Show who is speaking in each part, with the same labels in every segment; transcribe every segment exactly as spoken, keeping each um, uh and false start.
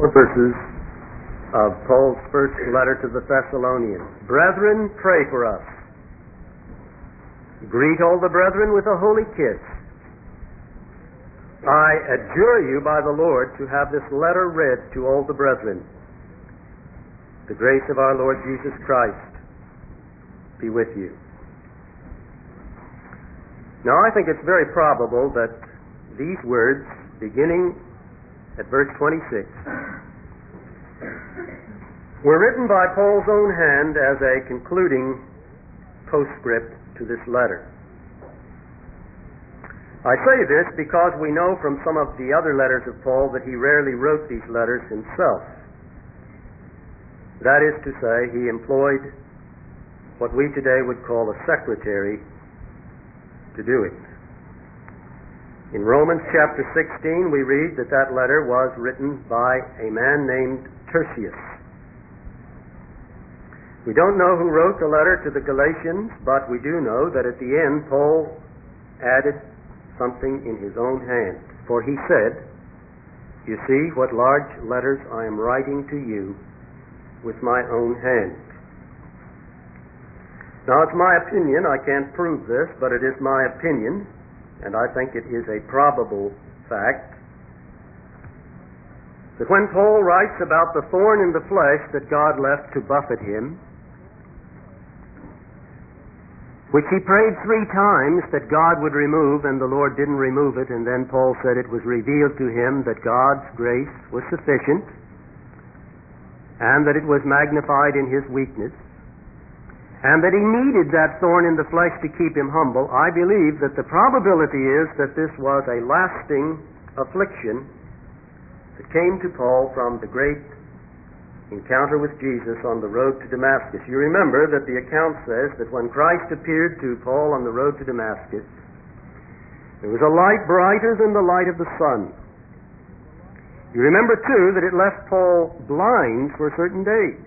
Speaker 1: Verses of Paul's first letter to the Thessalonians. Brethren, pray for us. Greet all the brethren with a holy kiss. I adjure you by the Lord to have this letter read to all the brethren. The grace of our Lord Jesus Christ be with you. Now, I think it's very probable that these words, beginning at verse twenty-six, were written by Paul's own hand as a concluding postscript to this letter. I say this because we know from some of the other letters of Paul that he rarely wrote these letters himself. That is to say, he employed what we today would call a secretary to do it. In Romans chapter sixteen, we read that that letter was written by a man named Tertius. We don't know who wrote the letter to the Galatians, but we do know that at the end Paul added something in his own hand. For he said, "You see what large letters I am writing to you with my own hand." Now, it's my opinion, I can't prove this, but it is my opinion, and I think it is a probable fact, that when Paul writes about the thorn in the flesh that God left to buffet him, which he prayed three times that God would remove, and the Lord didn't remove it, and then Paul said it was revealed to him that God's grace was sufficient, and that it was magnified in his weakness, and that he needed that thorn in the flesh to keep him humble. I believe that the probability is that this was a lasting affliction that came to Paul from the great encounter with Jesus on the road to Damascus. You remember that the account says that when Christ appeared to Paul on the road to Damascus, there was a light brighter than the light of the sun. You remember, too, that it left Paul blind for certain days.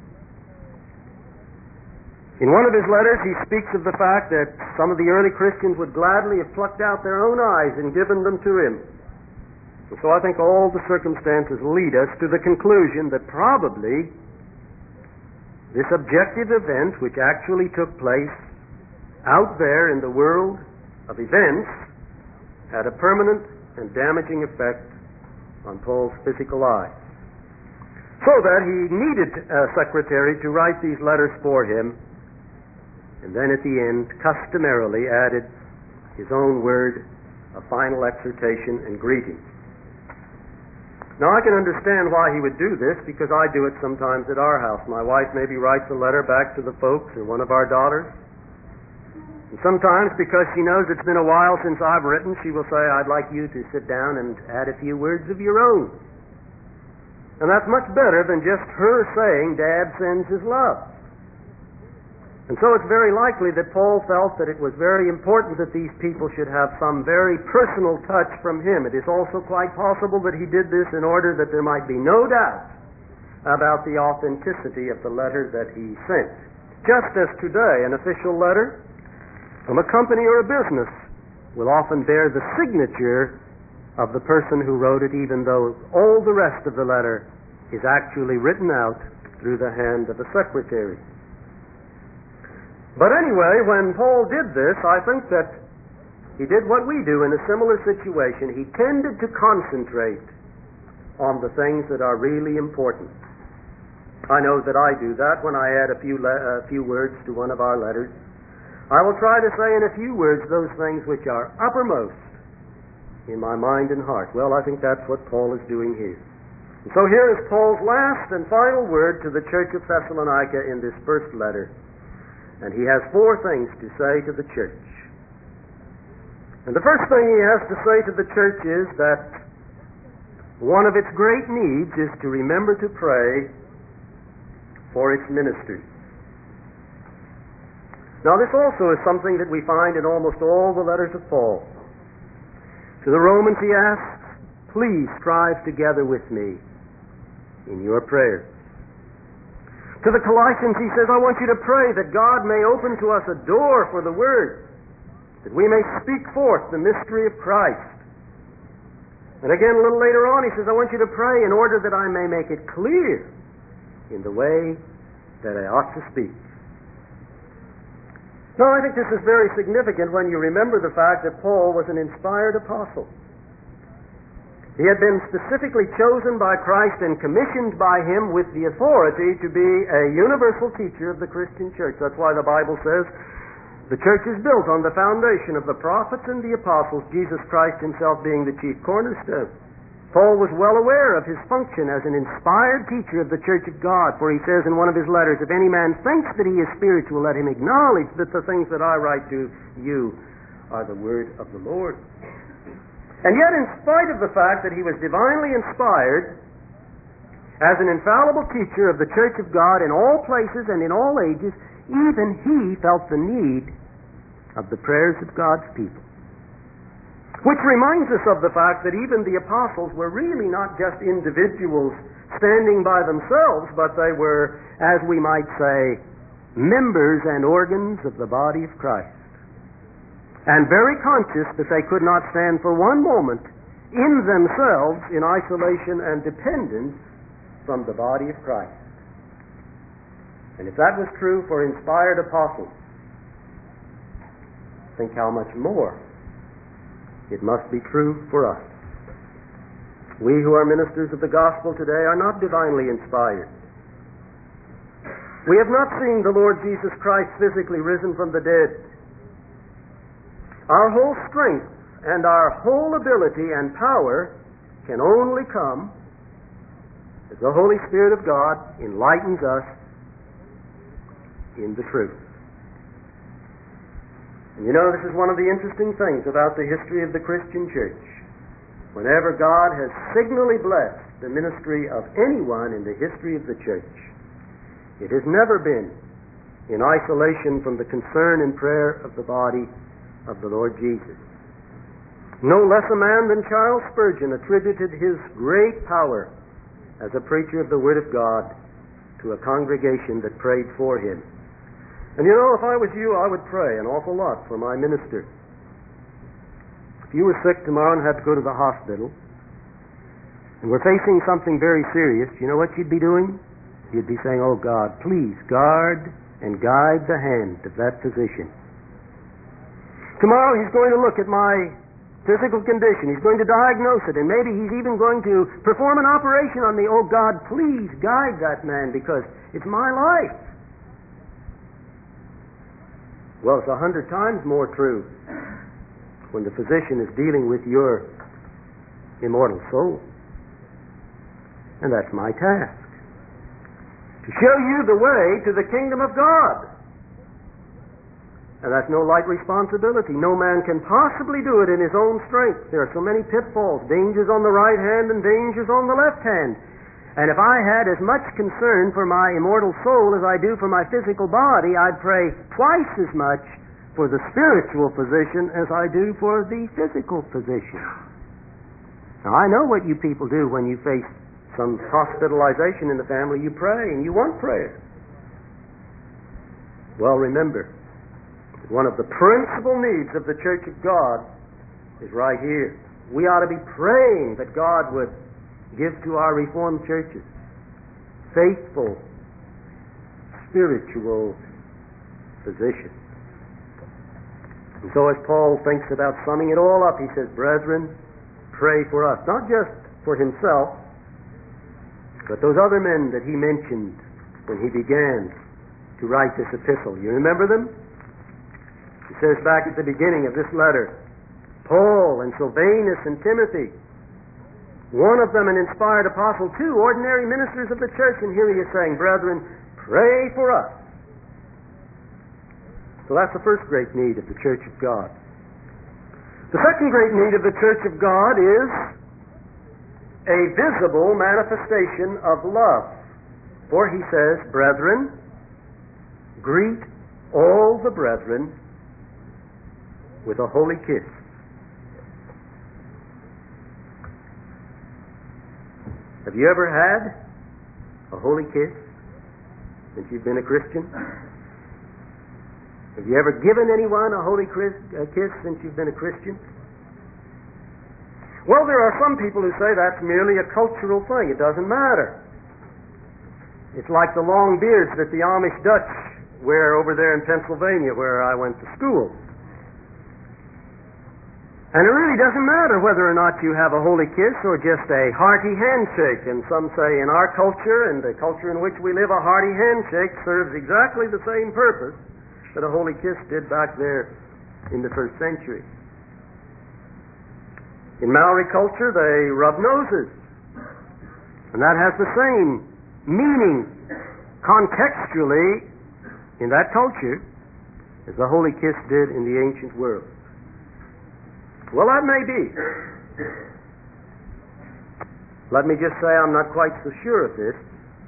Speaker 1: In one of his letters, he speaks of the fact that some of the early Christians would gladly have plucked out their own eyes and given them to him. And so I think all the circumstances lead us to the conclusion that probably this objective event, which actually took place out there in the world of events, had a permanent and damaging effect on Paul's physical eyes. So that he needed a secretary to write these letters for him, and then at the end customarily added his own word of final exhortation and greeting. Now, I can understand why he would do this, because I do it sometimes at our house. My wife maybe writes a letter back to the folks or one of our daughters. And sometimes, because she knows it's been a while since I've written, she will say, "I'd like you to sit down and add a few words of your own." And that's much better than just her saying, "Dad sends his love." And so it's very likely that Paul felt that it was very important that these people should have some very personal touch from him. It is also quite possible that he did this in order that there might be no doubt about the authenticity of the letter that he sent. Just as today, an official letter from a company or a business will often bear the signature of the person who wrote it, even though all the rest of the letter is actually written out through the hand of a secretary. But anyway, when Paul did this, I think that he did what we do in a similar situation. He tended to concentrate on the things that are really important. I know that I do that when I add a few, le- a few words to one of our letters. I will try to say in a few words those things which are uppermost in my mind and heart. Well, I think that's what Paul is doing here. And so here is Paul's last and final word to the church of Thessalonica in this first letter. And he has four things to say to the church. And the first thing he has to say to the church is that one of its great needs is to remember to pray for its ministers. Now, this also is something that we find in almost all the letters of Paul. To the Romans he asks, "Please strive together with me in your prayers." To the Colossians he says, "I want you to pray that God may open to us a door for the Word, that we may speak forth the mystery of Christ, And again, a little later on, he says, I want you to pray in order that I may make it clear in the way that I ought to speak. Now, I think this is very significant when you remember the fact that Paul was an inspired apostle. He had been specifically chosen by Christ and commissioned by Him with the authority to be a universal teacher of the Christian church. That's why the Bible says the church is built on the foundation of the prophets and the apostles, Jesus Christ Himself being the chief cornerstone. Paul was well aware of his function as an inspired teacher of the church of God, for he says in one of his letters, if any man thinks that he is spiritual, let him acknowledge that the things that I write to you are the word of the Lord. And yet, in spite of the fact that he was divinely inspired as an infallible teacher of the church of God in all places and in all ages, even he felt the need of the prayers of God's people. Which reminds us of the fact that even the apostles were really not just individuals standing by themselves, but they were, as we might say, members and organs of the body of Christ. And very conscious that they could not stand for one moment in themselves in isolation and dependence from the body of Christ. And if that was true for inspired apostles, think how much more it must be true for us. We who are ministers of the gospel today are not divinely inspired. We have not seen the Lord Jesus Christ physically risen from the dead. Our whole strength and our whole ability and power can only come as the Holy Spirit of God enlightens us in the truth. And you know, this is one of the interesting things about the history of the Christian church. Whenever God has signally blessed the ministry of anyone in the history of the church, it has never been in isolation from the concern and prayer of the body of the Lord Jesus. No less a man than Charles Spurgeon attributed his great power as a preacher of the Word of God to a congregation that prayed for him. And you know, if I was you, I would pray an awful lot for my minister. If you were sick tomorrow and had to go to the hospital, and were facing something very serious, you know what you'd be doing? You'd be saying, oh God, please guard and guide the hand of that physician. Tomorrow he's going to look at my physical condition. He's going to diagnose it, and maybe he's even going to perform an operation on me. Oh God, please guide that man, because it's my life. Well, it's a hundred times more true when the physician is dealing with your immortal soul. And that's my task, to show you the way to the kingdom of God. And that's no light responsibility. No man can possibly do it in his own strength. There are so many pitfalls, dangers on the right hand and dangers on the left hand. And if I had as much concern for my immortal soul as I do for my physical body, I'd pray twice as much for the spiritual physician as I do for the physical physician. Now, I know what you people do when you face some hospitalization in the family. You pray, and you want prayer. Well, remember, one of the principal needs of the Church of God is right here. We ought to be praying that God would give to our Reformed churches faithful, spiritual physicians. And so as Paul thinks about summing it all up, he says, brethren, pray for us. Not just for himself, but those other men that he mentioned when he began to write this epistle. You remember them? He says back at the beginning of this letter, Paul and Silvanus and Timothy, one of them an inspired apostle, two ordinary ministers of the church, and here he is saying, brethren, pray for us. So that's the first great need of the Church of God. The second great need of the Church of God is a visible manifestation of love. For he says, brethren, greet all the brethren with a holy kiss. Have you ever had a holy kiss since you've been a Christian? Have you ever given anyone a holy kiss since you've been a Christian? Well, there are some people who say that's merely a cultural thing. It doesn't matter. It's like the long beards that the Amish Dutch wear over there in Pennsylvania, where I went to school. And it really doesn't matter whether or not you have a holy kiss or just a hearty handshake. And some say in our culture and the culture in which we live, a hearty handshake serves exactly the same purpose that a holy kiss did back there in the first century. In Maori culture, they rub noses. And that has the same meaning contextually in that culture as the holy kiss did in the ancient world. Well, that may be. Let me just say I'm not quite so sure of this,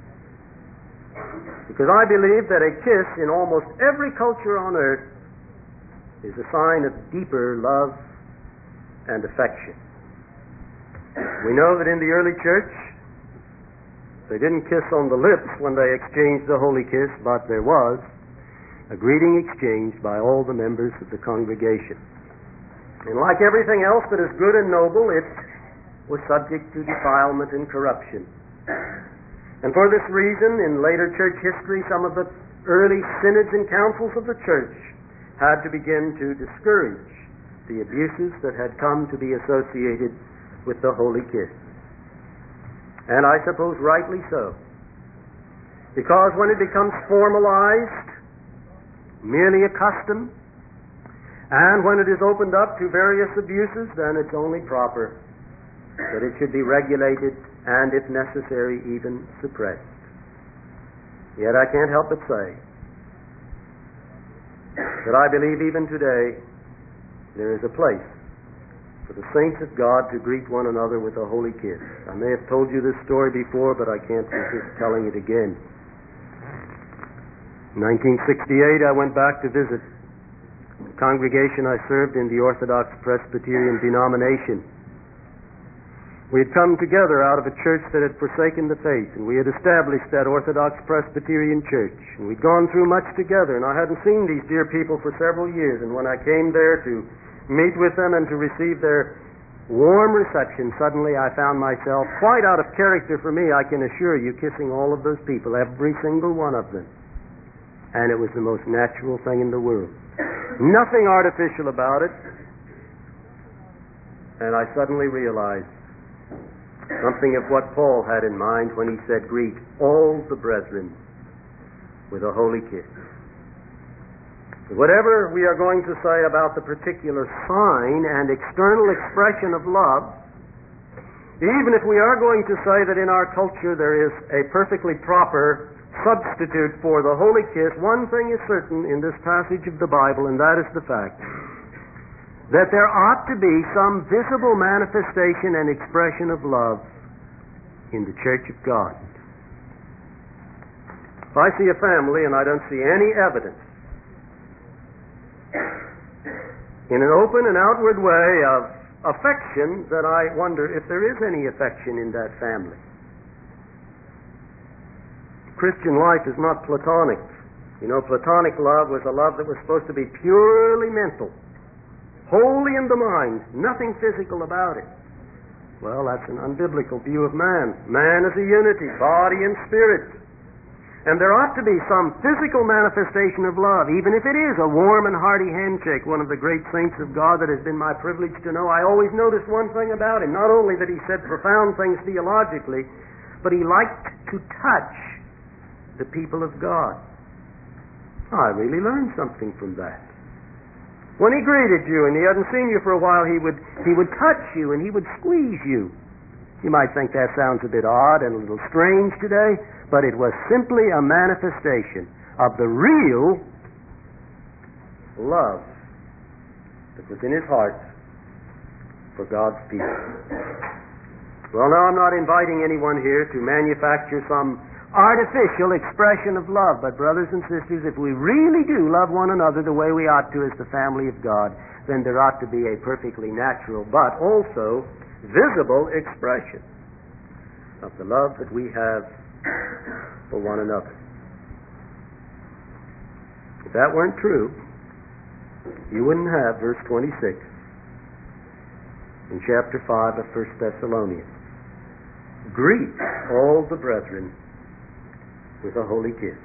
Speaker 1: because I believe that a kiss in almost every culture on earth is a sign of deeper love and affection. We know that in the early church, they didn't kiss on the lips when they exchanged the holy kiss, but there was a greeting exchanged by all the members of the congregation. And like everything else that is good and noble, it was subject to defilement and corruption. And for this reason, in later church history, some of the early synods and councils of the church had to begin to discourage the abuses that had come to be associated with the holy kiss. And I suppose rightly so. Because when it becomes formalized, merely a custom, and when it is opened up to various abuses, then it's only proper that it should be regulated and, if necessary, even suppressed. Yet I can't help but say that I believe even today there is a place for the saints of God to greet one another with a holy kiss. I may have told you this story before, but I can't resist telling it again. In nineteen sixty-eight, I went back to visit the congregation I served in, the Orthodox Presbyterian denomination. We had come together out of a church that had forsaken the faith, and we had established that Orthodox Presbyterian church. And we'd gone through much together, and I hadn't seen these dear people for several years. And when I came there to meet with them and to receive their warm reception, suddenly I found myself, quite out of character for me, I can assure you, kissing all of those people, every single one of them. And it was the most natural thing in the world. Nothing artificial about it. And I suddenly realized something of what Paul had in mind when he said, "Greet all the brethren with a holy kiss." Whatever we are going to say about the particular sign and external expression of love, even if we are going to say that in our culture there is a perfectly proper substitute for the holy kiss, one thing is certain in this passage of the Bible, and that is the fact that there ought to be some visible manifestation and expression of love in the church of God. If I see a family and I don't see any evidence in an open and outward way of affection, then I wonder if there is any affection in that family. Christian life is not platonic. You know, platonic love was a love that was supposed to be purely mental, wholly in the mind, nothing physical about it. Well, that's an unbiblical view of man. Man is a unity, body and spirit. And there ought to be some physical manifestation of love, even if it is a warm and hearty handshake. One of the great saints of God that has been my privilege to know, I always noticed one thing about him. Not only that he said profound things theologically, but he liked to touch the people of God. I really learned something from that. When he greeted you and he hadn't seen you for a while, he would he would touch you and he would squeeze you. You might think that sounds a bit odd and a little strange today, but it was simply a manifestation of the real love that was in his heart for God's people. Well, now I'm not inviting anyone here to manufacture some artificial expression of love, but brothers and sisters, if we really do love one another the way we ought to as the family of God, then there ought to be a perfectly natural but also visible expression of the love that we have for one another. If that weren't true, you wouldn't have verse twenty-six. in chapter five of First Thessalonians. Greet all the brethren with a holy kiss.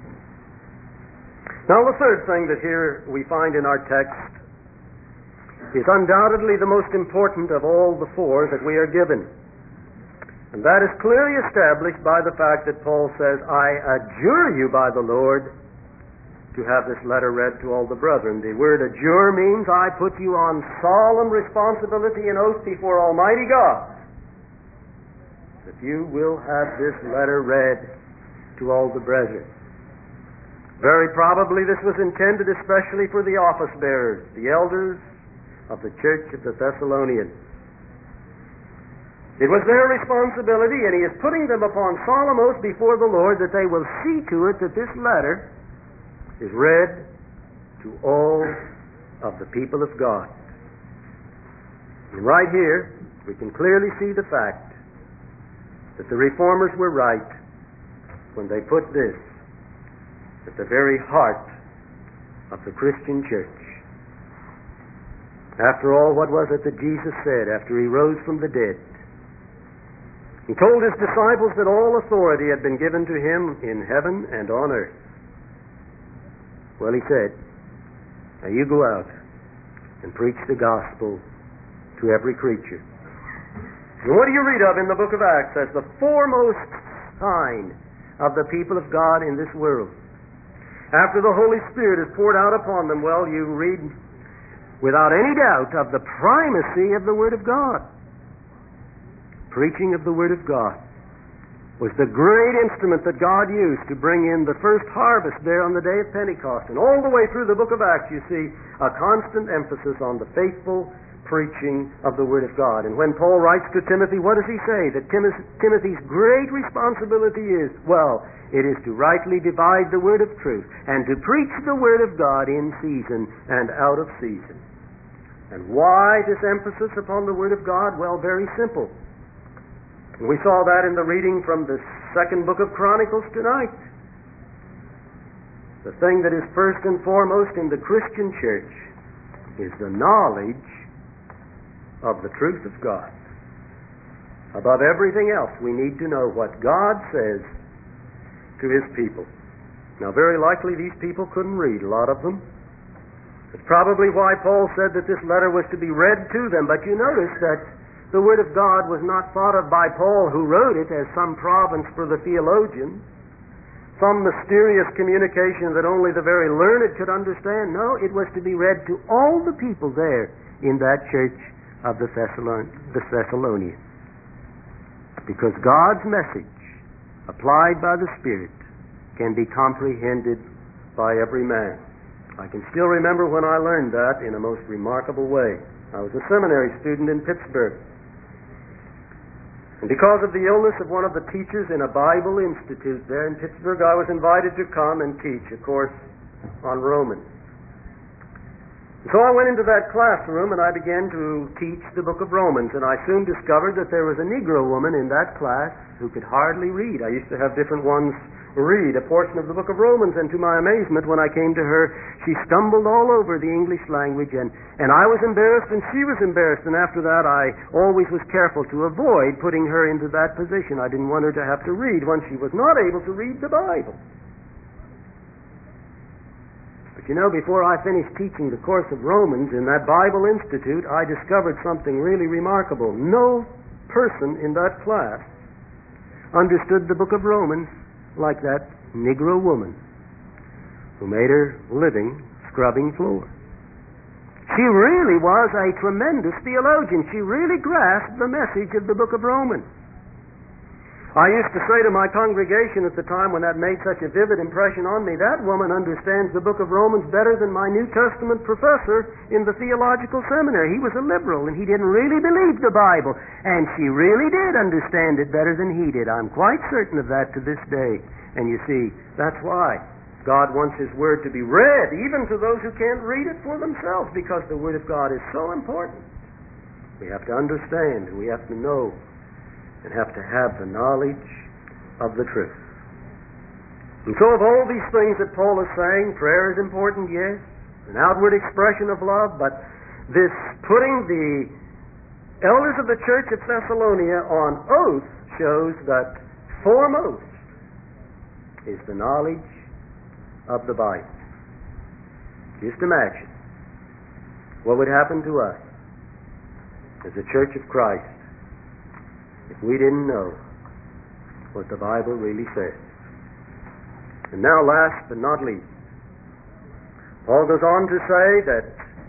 Speaker 1: Now the third thing that here we find in our text is undoubtedly the most important of all the four that we are given. And that is clearly established by the fact that Paul says, I adjure you by the Lord to have this letter read to all the brethren. The word adjure means I put you on solemn responsibility and oath before Almighty God that you will have this letter read to all the brethren. Very probably this was intended especially for the office bearers, the elders of the church of the Thessalonians. It was their responsibility, and he is putting them upon solemn oath before the Lord that they will see to it that this letter is read to all of the people of God. And right here, we can clearly see the fact that the reformers were right when they put this at the very heart of the Christian church. After all, what was it that Jesus said after he rose from the dead? He told his disciples that all authority had been given to him in heaven and on earth. Well, he said, now you go out and preach the gospel to every creature. And what do you read of in the book of Acts as the foremost sign of the people of God in this world? After the Holy Spirit is poured out upon them, well, you read without any doubt of the primacy of the Word of God. Preaching of the Word of God was the great instrument that God used to bring in the first harvest there on the day of Pentecost. And all the way through the book of Acts you see a constant emphasis on the faithful preaching of the Word of God. And when Paul writes to Timothy, what does he say? That Timothy's great responsibility is, well, it is to rightly divide the Word of truth and to preach the Word of God in season and out of season. And why this emphasis upon the Word of God? Well, very simple. And we saw that in the reading from the second book of Chronicles tonight. The thing that is first and foremost in the Christian church is the knowledge of the truth of God. Above everything else, we need to know what God says to His people. Now, very likely these people couldn't read, a lot of them. It's probably why Paul said that this letter was to be read to them. But you notice that the Word of God was not thought of by Paul, who wrote it, as some province for the theologians, some mysterious communication that only the very learned could understand. No, it was to be read to all the people there in that church of the, Thessalon- the Thessalonians. Because God's message, applied by the Spirit, can be comprehended by every man. I can still remember when I learned that in a most remarkable way. I was a seminary student in Pittsburgh. And because of the illness of one of the teachers in a Bible institute there in Pittsburgh, I was invited to come and teach a course on Romans. So I went into that classroom and I began to teach the book of Romans, and I soon discovered that there was a Negro woman in that class who could hardly read. I used to have different ones read a portion of the book of Romans, and to my amazement, when I came to her, she stumbled all over the English language, and, and I was embarrassed and she was embarrassed, and after that I always was careful to avoid putting her into that position. I didn't want her to have to read when she was not able to read the Bible. But you know, before I finished teaching the course of Romans in that Bible Institute, I discovered something really remarkable. No person in that class understood the book of Romans like that Negro woman who made her living scrubbing floor. She really was a tremendous theologian. She really grasped the message of the book of Romans. I used to say to my congregation at the time when that made such a vivid impression on me, that woman understands the book of Romans better than my New Testament professor in the theological seminary. He was a liberal and he didn't really believe the Bible, and she really did understand it better than he did. I'm quite certain of that to this day. And you see, that's why God wants His Word to be read even to those who can't read it for themselves, because the Word of God is so important. We have to understand, and we have to know, and have to have the knowledge of the truth. And so of all these things that Paul is saying, prayer is important, yes, an outward expression of love, but this putting the elders of the church at Thessalonica on oath shows that foremost is the knowledge of the Bible. Just imagine what would happen to us as a church of Christ if we didn't know what the Bible really says. And now, last but not least, Paul goes on to say that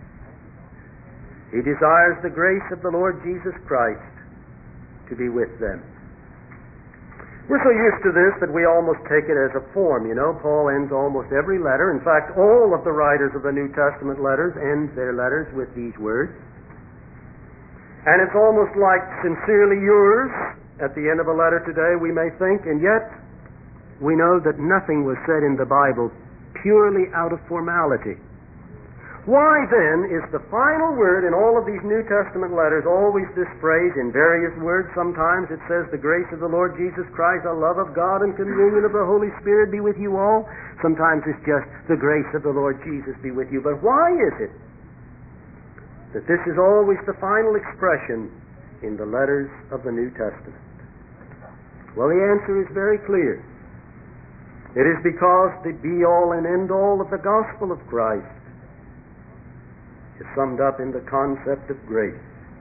Speaker 1: he desires the grace of the Lord Jesus Christ to be with them. We're so used to this that we almost take it as a form. You know, Paul ends almost every letter. In fact, all of the writers of the New Testament letters end their letters with these words. And it's almost like sincerely yours at the end of a letter today, we may think, and yet we know that nothing was said in the Bible purely out of formality. Why then is the final word in all of these New Testament letters always this phrase in various words? Sometimes it says, the grace of the Lord Jesus Christ, the love of God, and communion of the Holy Spirit be with you all. Sometimes it's just, the grace of the Lord Jesus be with you. But why is it that this is always the final expression in the letters of the New Testament? Well, the answer is very clear. It is because the be-all and end-all of the gospel of Christ is summed up in the concept of grace.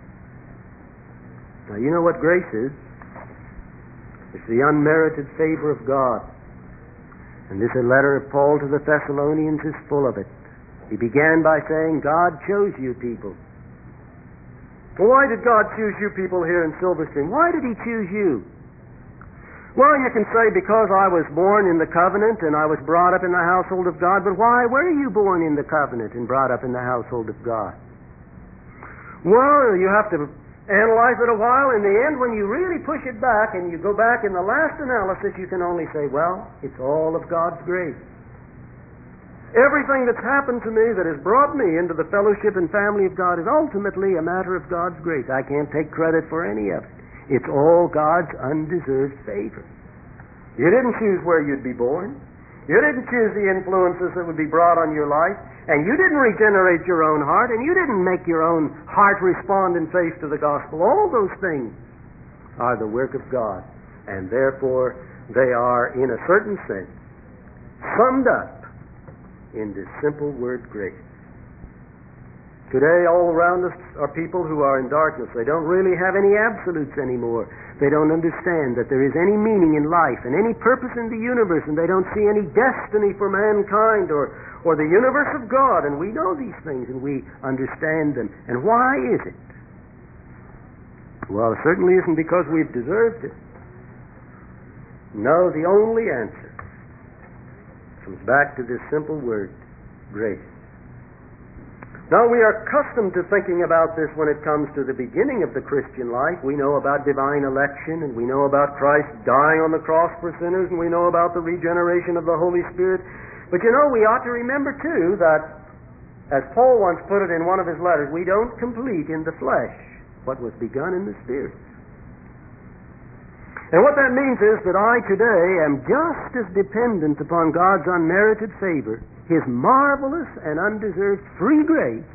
Speaker 1: Now, you know what grace is? It's the unmerited favor of God. And this letter of Paul to the Thessalonians is full of it. He began by saying, God chose you people. Well, why did God choose you people here in Silver Spring? Why did He choose you? Well, you can say, because I was born in the covenant and I was brought up in the household of God, but why were you born in the covenant and brought up in the household of God? Well, you have to analyze it a while. In the end, when you really push it back and you go back in the last analysis, you can only say, well, it's all of God's grace. Everything that's happened to me that has brought me into the fellowship and family of God is ultimately a matter of God's grace. I can't take credit for any of it. It's all God's undeserved favor. You didn't choose where you'd be born. You didn't choose the influences that would be brought on your life. And you didn't regenerate your own heart. And you didn't make your own heart respond in faith to the gospel. All those things are the work of God. And therefore, they are, in a certain sense, summed up in this simple word, grace. Today, all around us are people who are in darkness. They don't really have any absolutes anymore. They don't understand that there is any meaning in life and any purpose in the universe, and they don't see any destiny for mankind or, or the universe of God. And we know these things, and we understand them. And why is it? Well, it certainly isn't because we've deserved it. No, the only answer comes back to this simple word, grace. Now, we are accustomed to thinking about this when it comes to the beginning of the Christian life. We know about divine election, and we know about Christ dying on the cross for sinners, and we know about the regeneration of the Holy Spirit. But you know, we ought to remember, too, that, as Paul once put it in one of his letters, we don't complete in the flesh what was begun in the Spirit. And what that means is that I today am just as dependent upon God's unmerited favor, His marvelous and undeserved free grace,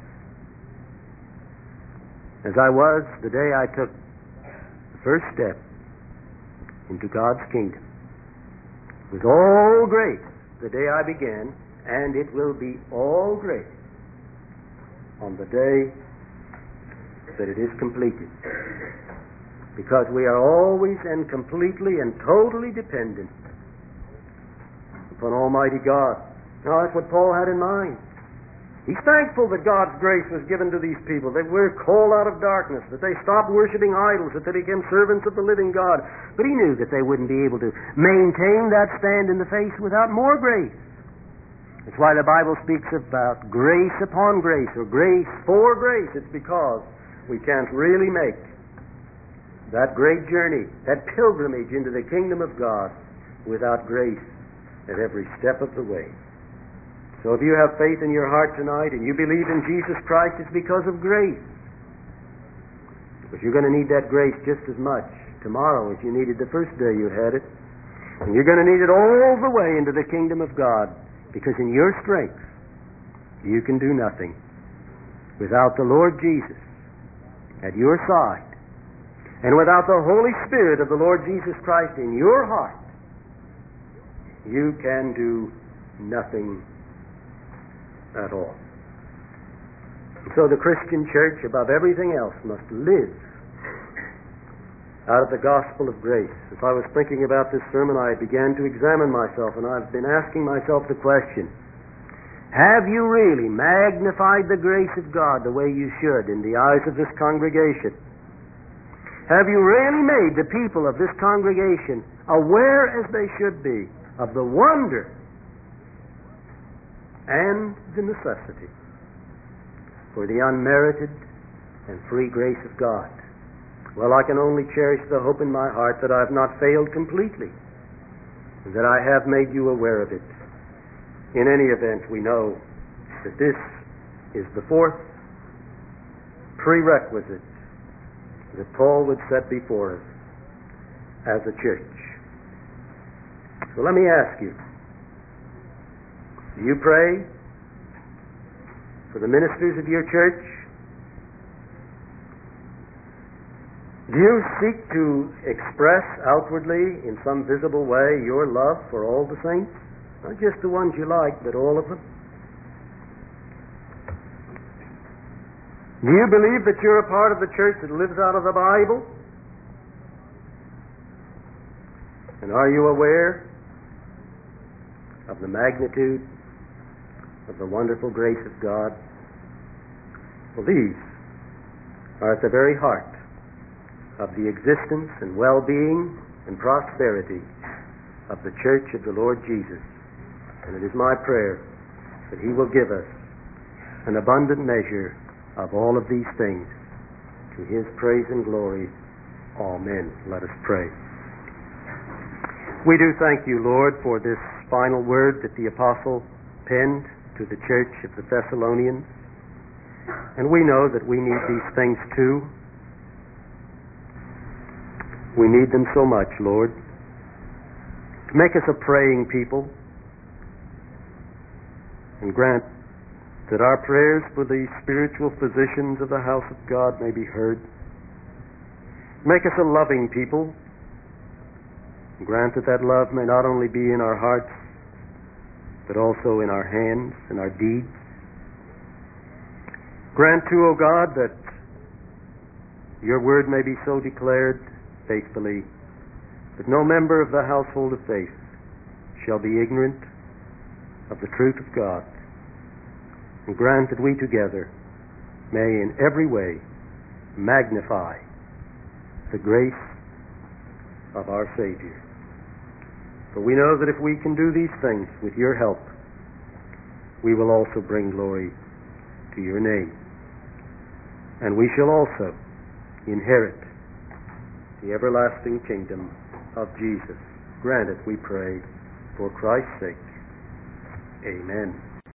Speaker 1: as I was the day I took the first step into God's kingdom. It was all grace the day I began, and it will be all grace on the day that it is completed. Because we are always and completely and totally dependent upon Almighty God. Now, that's what Paul had in mind. He's thankful that God's grace was given to these people, that we're called out of darkness, that they stopped worshiping idols, that they became servants of the living God. But he knew that they wouldn't be able to maintain that stand in the faith without more grace. That's why the Bible speaks about grace upon grace, or grace for grace. It's because we can't really make that great journey, that pilgrimage into the kingdom of God without grace at every step of the way. So if you have faith in your heart tonight and you believe in Jesus Christ, it's because of grace. But you're going to need that grace just as much tomorrow as you needed the first day you had it. And you're going to need it all the way into the kingdom of God, because in your strength you can do nothing. Without the Lord Jesus at your side, And without the Holy Spirit of the Lord Jesus Christ in your heart, you can do nothing at all. So the Christian church, above everything else, must live out of the gospel of grace. As I was thinking about this sermon, I began to examine myself, and I've been asking myself the question, have you really magnified the grace of God the way you should in the eyes of this congregation? Have you really made the people of this congregation aware, as they should be, of the wonder and the necessity for the unmerited and free grace of God? Well, I can only cherish the hope in my heart that I have not failed completely, and that I have made you aware of it. In any event, we know that this is the fourth prerequisite that Paul would set before us as a church. So let me ask you, do you pray for the ministers of your church? Do you seek to express outwardly in some visible way your love for all the saints? Not just the ones you like, but all of them. Do you believe that you're a part of the church that lives out of the Bible? And are you aware of the magnitude of the wonderful grace of God? Well, these are at the very heart of the existence and well-being and prosperity of the church of the Lord Jesus. And it is my prayer that He will give us an abundant measure of all of these things, to His praise and glory. Amen. Let us pray. We do thank you, Lord, for this final word that the apostle penned to the church of the Thessalonians. And we know that we need these things too. We need them so much, Lord. Make us a praying people, and grant that our prayers for the spiritual physicians of the house of God may be heard. Make us a loving people. Grant that that love may not only be in our hearts, but also in our hands and our deeds. Grant too, O God, that your word may be so declared faithfully that no member of the household of faith shall be ignorant of the truth of God. And grant that we together may in every way magnify the grace of our Savior. For we know that if we can do these things with your help, we will also bring glory to your name. And we shall also inherit the everlasting kingdom of Jesus. Grant it, we pray, for Christ's sake. Amen.